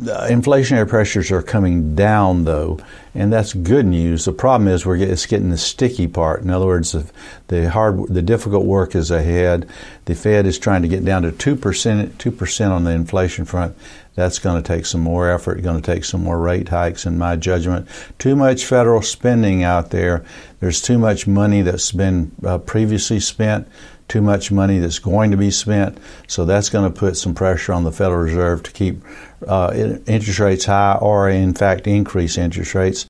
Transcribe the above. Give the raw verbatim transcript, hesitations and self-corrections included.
inflationary pressures are coming down, though, and that's good news. The problem is we're get, it's getting the sticky part. In other words, the, the hard, the difficult work is ahead. The Fed is trying to get down to two percent, two percent on the inflation front. That's going to take some more effort, going to take some more rate hikes, in my judgment. Too much federal spending out there. There's too much money that's been uh, previously spent, too much money that's going to be spent. So that's going to put some pressure on the Federal Reserve to keep uh, interest rates high, or in fact increase interest rates.